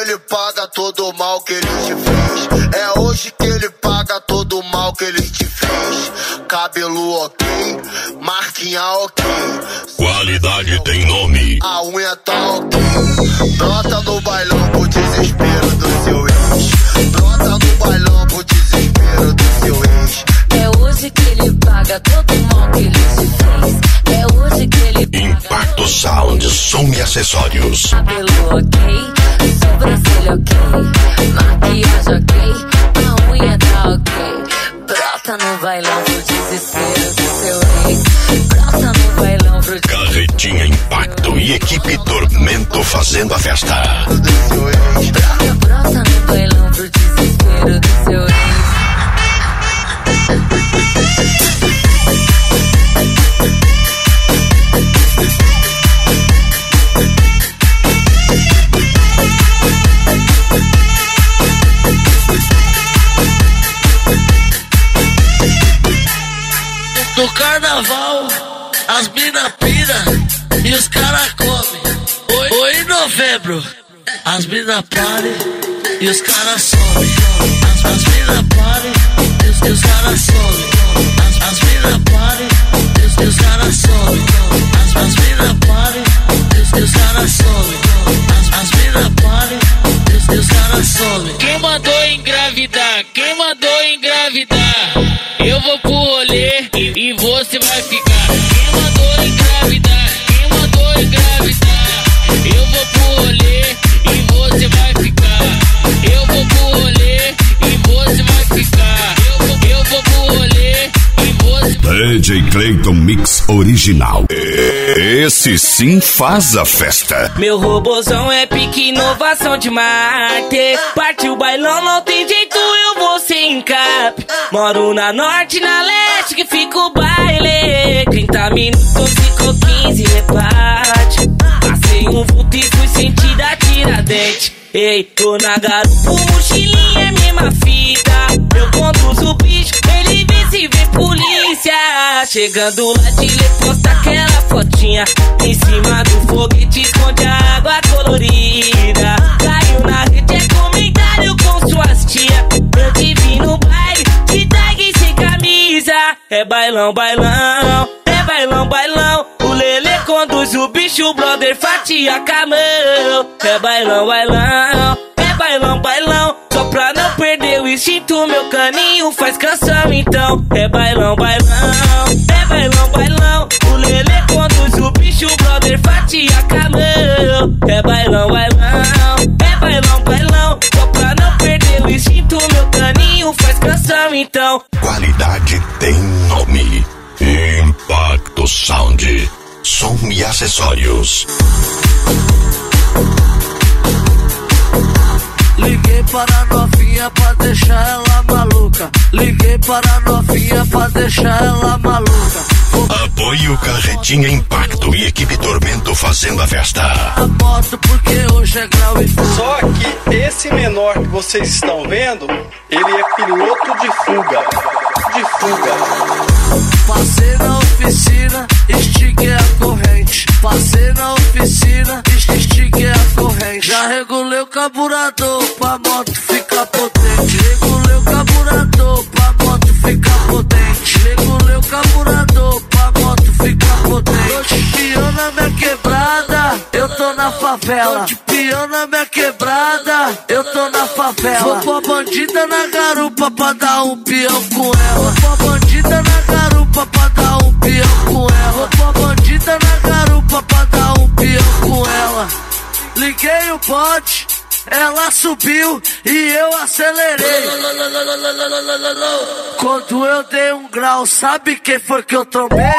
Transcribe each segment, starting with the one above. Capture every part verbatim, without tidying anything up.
ele paga todo o mal que ele te fez. É hoje que ele paga todo o mal que ele te fez. Cabelo ok, marquinha ok. Qualidade tem nome. A unha tá ok. Brota no bailão pro desespero do seu ex. Brota no bailão pro desespero do seu ex. É hoje que ele paga todo o mal que ele te fez. É hoje que ele paga. Impacto Sound, som e acessórios. Cabelo ok, sobrancelha ok, maquiagem ok, a unha tá ok. Brota no bailão pro desespero do seu ex. Brota no bailão pro desespero. Carretinha Impacto e equipe Tormento fazendo a festa. Brota, brota no bailão pro desespero do seu ex. No carnaval, as mina pira e os cara comem. Oi, em novembro, as mina parem e os cara somem. As, as mina parem e os, os cara somem. As, as mina parem e os, os cara somem. As, as mina parem e os, os cara somem. As, as mina parem e os, os cara somem. Quem mandou engravidar? Quem mandou engravidar? Eu vou pro rolê e, e você vai ficar. Quem mandou engravidar? Quem mandou engravidar? Eu vou pro rolê e você vai ficar. Eu vou pro rolê e você vai ficar. Eu vou, eu vou pro rolê e você vai D J Clayton Mix Original. Esse sim faz a festa. Meu robozão é pique inovação de Marte. Partiu o bailão, não tem jeito, eu vou sem cap. Moro na norte, na leste, que fica o baile. trinta minutos, ficou quinze, reparte. Passei um vulto e fui sentir a Tiradentes. Ei, tô na garupa, mochilinha é mesma fita. Eu conduzo o bicho, ele vê se vê polícia. Chegando lá de lê, posta aquela fotinha. Em cima do foguete esconde a água colorida. Caiu na rede, é comentário com suas tia. Eu te vi no baile, de tag sem camisa. É bailão, bailão, é bailão, bailão. O Lelê conduz o bicho, o brother fatia com a mão. É bailão, bailão, é bailão, bailão. Só pra não perder o instinto, meu caninho faz canção então. É bailão, bailão, é bailão, bailão. O Lelê conduz o bicho, o brother fatia com a mão. É bailão, bailão, é bailão, bailão. Só pra não perder o instinto, meu caninho faz canção então. Qualidade tem nome. Impacto Sound, som e acessórios. Liguei para a novinha pra deixar ela maluca. Liguei para a novinha pra deixar ela maluca. Apoio Carretinha Impacto e equipe Tormento fazendo a festa. A moto porque hoje é grau e fuga. Só que esse menor que vocês estão vendo, ele é piloto de fuga. De fuga. Passei na oficina, estiguei a corrente. Passei na oficina, estiguei a corrente. Já regulei o carburador pra moto ficar potente. Regulei o carburador pra moto ficar potente. Regulei o carburador pra moto ficar potente. Tô de peão na minha quebrada, eu tô na favela. Tô de peão na minha quebrada, eu tô na favela. Vou pôr a bandida na garupa pra dar um peão com ela. Vou pôr a bandida na garupa pra dar um peão com ela. Vou pôr a bandida na garupa pra dar um peão com ela. Liguei o bote, ela subiu e eu acelerei. Quando eu dei um grau, sabe quem foi que eu tomei?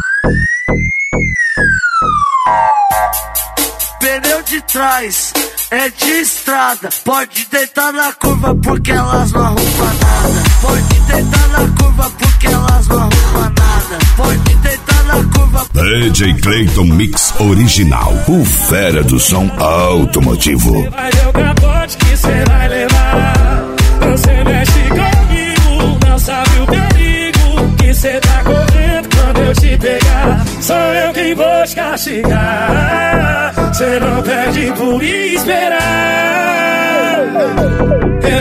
Pneu de trás, é de estrada. Pode deitar na curva porque elas não arrumam nada. Pode deitar na curva porque elas não arrumam nada. Pode deitar na curva. D J Clayton Mix Original, o fera do som automotivo. Você vai ver o capote que cê vai levar. Você mexe comigo, não sabe o perigo que cê tá correndo quando eu te pegar. Sou eu quem vou te castigar. Cê não perde por esperar.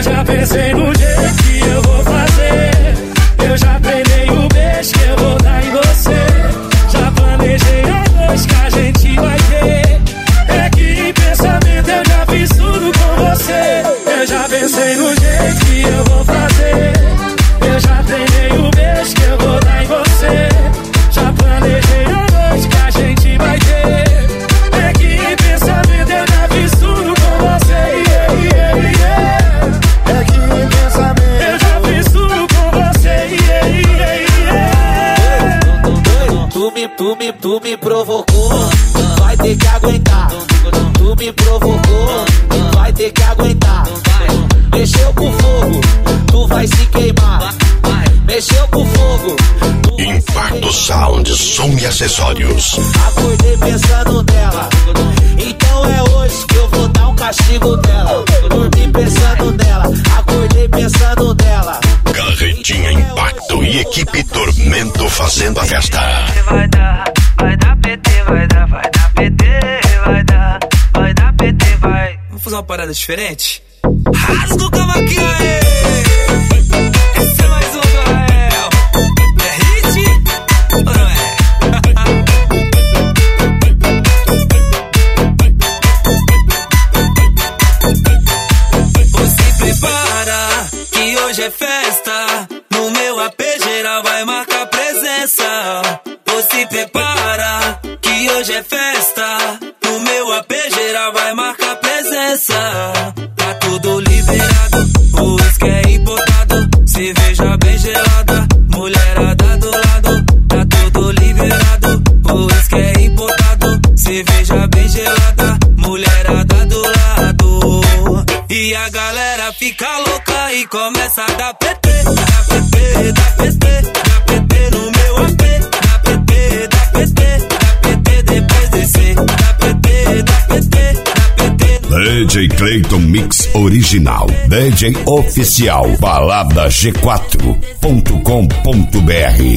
Eu já pensei no jeito que eu vou fazer. Eu já treinei o beijo que eu vou dar em você. Já planejei a noite que a gente vai ter. É que em pensamento eu já fiz tudo com você. Eu já pensei no jeito que eu vou fazer. Eu já treinei o beijo que eu vou dar em você. Já planejei a noite que a gente vai ter. É que em pensamento eu já fiz tudo com você. Yeah, yeah, yeah. É que em pensamento eu já fiz tudo com você. Yeah, yeah, yeah. Tu me, tu me, tu me provocou, vai ter que aguentar. Tu me provocou, vai ter que aguentar. Mexeu com fogo, tu vai se queimar. Mexeu com fogo. Impacto Sound, som e acessórios. Acordei pensando nela, então é hoje que eu vou dar um castigo dela. Dormi pensando nela, acordei pensando nela. Carretinha Impacto e equipe Tormento fazendo a festa. Vai dar, vai dar P T, vai dar, vai dar P T, vai dar, vai dar P T, vai. Vamos fazer uma parada diferente? Rasga o cavaquinho aí! Esse é mais um do Rael. É hit ou não é? Você prepara que hoje é festa. No meu A P geral vai marcar presença. Você prepara que hoje é festa. No meu A P geral vai marcar presença. Tá tudo liberado, o uísque é importado. Cerveja bem gelada, mulherada do lado. Tá tudo liberado, o uísque é importado. Cerveja bem gelada, mulherada do lado. E a galera fica louca e começa a dar P T. Dá P T, dá P T, dá P T no meu A P. Dá P T, dá P T, dá P T depois descer. Dá P T, dá P T, dá P T. D J Clayton Mix Original, D J Oficial, balada g quatro ponto com ponto b r.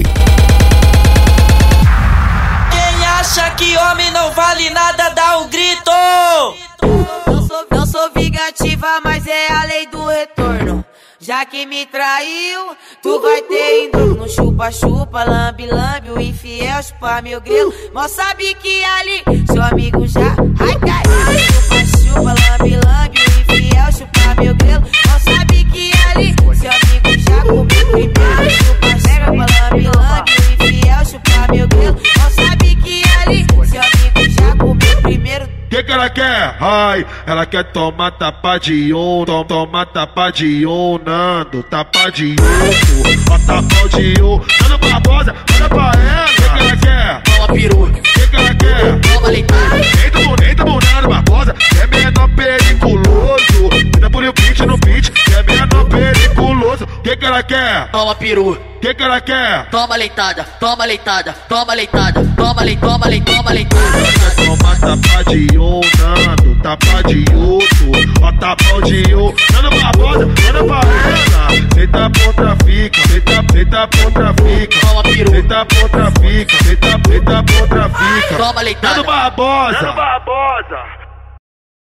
Quem acha que homem não vale nada, dá um grito! Não sou, não sou vingativa, mas é a lei do retorno. Já que me traiu, tu vai ter indo no chupa-chupa, lambe-lambe, o infiel chupa meu grelo. Mal sabe que ali seu amigo já ai caiu. Chupa-chupa, lambe-lambe, o infiel chupa meu grelo. Mal sabe que ali seu amigo já comeu primeiro. Chupa-chupa, lambe-lambe, o infiel chupa meu grelo. Mal sabe que ali seu amigo já comeu primeiro. Que que ela quer? Ai, ela quer tomar tapa de um, tom, toma tapa de um, Nando, tapa de um, ó tapa de um, Nando Barbosa, olha pra ela. Que que ela quer? Toma peru. Que que ela quer? Toma leitada. Eita, bonita, Nando Barbosa, é menor periculoso. Cuida por o beat no beat, é menor periculoso. Que que ela quer? Toma peru. Que que ela quer? Toma leitada, toma leitada, toma leitada, toma lei, toma lei, toma leitada. Toma tapa de um, Nando, tapa de outro, ó tapão de um, Nando Barbosa, manda pra ela. Deita por trafica, deita, deita por trafica. Toma peru. Deita por trafica, deita, deita por trafica. Toma leitada. Nando Barbosa, Nando Barbosa.